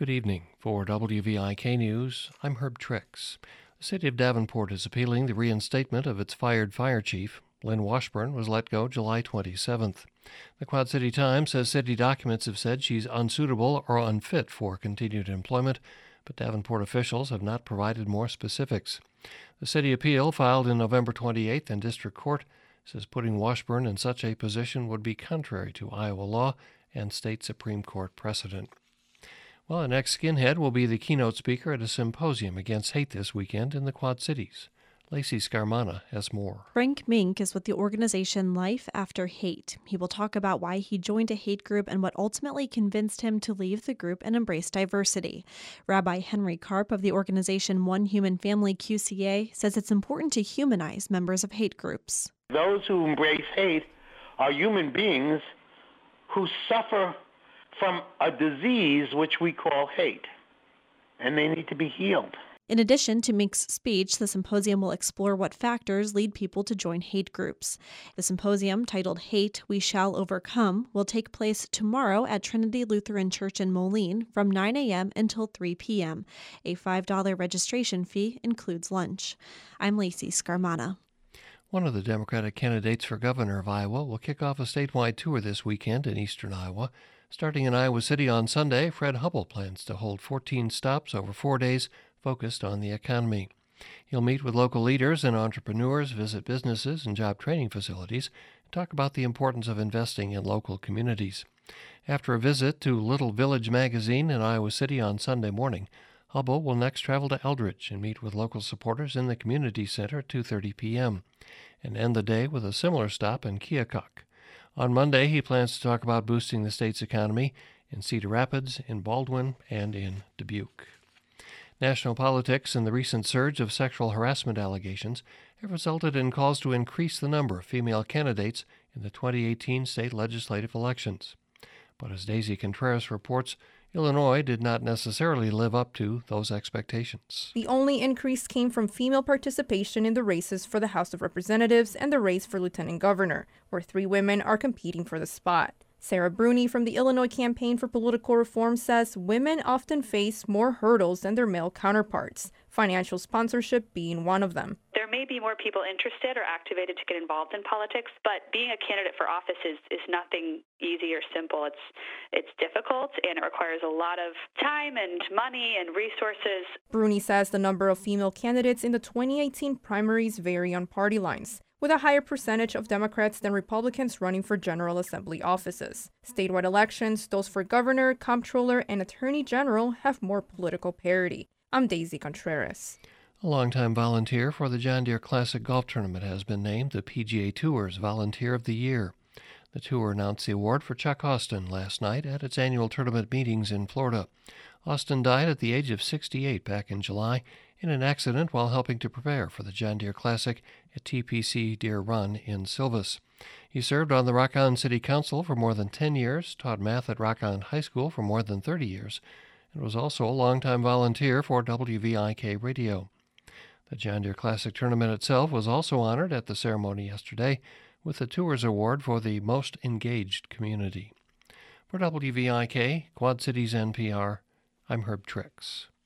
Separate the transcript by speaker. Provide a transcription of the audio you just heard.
Speaker 1: Good evening. For WVIK News, I'm Herb Trix. The city of Davenport is appealing the reinstatement of its fired fire chief. Lynn Washburn was let go July 27th. The Quad City Times says city documents have said she's unsuitable or unfit for continued employment, but Davenport officials have not provided more specifics. The city appeal, filed in November 28th in district court, says putting Washburn in such a position would be contrary to Iowa law and state Supreme Court precedent. Well, an ex-skinhead will be the keynote speaker at a symposium against hate this weekend in the Quad Cities. Lacey Scarmana has more.
Speaker 2: Frank Mink is with the organization Life After Hate. He will talk about why he joined a hate group and what ultimately convinced him to leave the group and embrace diversity. Rabbi Henry Karp of the organization One Human Family QCA says it's important to humanize members of hate groups.
Speaker 3: Those who embrace hate are human beings who suffer from a disease which we call hate, and they need to be healed.
Speaker 2: In addition to Mink's speech, the symposium will explore what factors lead people to join hate groups. The symposium, titled Hate, We Shall Overcome, will take place tomorrow at Trinity Lutheran Church in Moline from 9 a.m. until 3 p.m. A $5 registration fee includes lunch. I'm Lacey Scarmana.
Speaker 1: One of the Democratic candidates for governor of Iowa will kick off a statewide tour this weekend in eastern Iowa. Starting in Iowa City on Sunday, Fred Hubbell plans to hold 14 stops over 4 days focused on the economy. He'll meet with local leaders and entrepreneurs, visit businesses and job training facilities, and talk about the importance of investing in local communities. After a visit to Little Village magazine in Iowa City on Sunday morning, Hubbell will next travel to Eldridge and meet with local supporters in the community center at 2:30 p.m. and end the day with a similar stop in Keokuk. On Monday, he plans to talk about boosting the state's economy in Cedar Rapids, in Baldwin, and in Dubuque. National politics and the recent surge of sexual harassment allegations have resulted in calls to increase the number of female candidates in the 2018 state legislative elections. But as Daisy Contreras reports, Illinois did not necessarily live up to those expectations.
Speaker 4: The only increase came from female participation in the races for the House of Representatives and the race for lieutenant governor, where 3 women are competing for the spot. Sarah Bruni from the Illinois Campaign for Political Reform says women often face more hurdles than their male counterparts, financial sponsorship being one of them.
Speaker 5: There may be more people interested or activated to get involved in politics, but being a candidate for office is nothing easy or simple. It's difficult, and it requires a lot of time and money and resources.
Speaker 4: Bruni says the number of female candidates in the 2018 primaries vary on party lines, with a higher percentage of Democrats than Republicans running for General Assembly offices. Statewide elections, those for governor, comptroller, and attorney general, have more political parity. I'm Daisy Contreras.
Speaker 1: A longtime volunteer for the John Deere Classic Golf Tournament has been named the PGA Tour's Volunteer of the Year. The tour announced the award for Chuck Austin last night at its annual tournament meetings in Florida. Austin died at the age of 68 back in July in an accident while helping to prepare for the John Deere Classic at TPC Deere Run in Silvis. He served on the Rock Island City Council for more than 10 years, taught math at Rock Island High School for more than 30 years, and was also a longtime volunteer for WVIK Radio. The John Deere Classic Tournament itself was also honored at the ceremony yesterday with the Tours Award for the Most Engaged Community. For WVIK, Quad Cities NPR, I'm Herb Trix.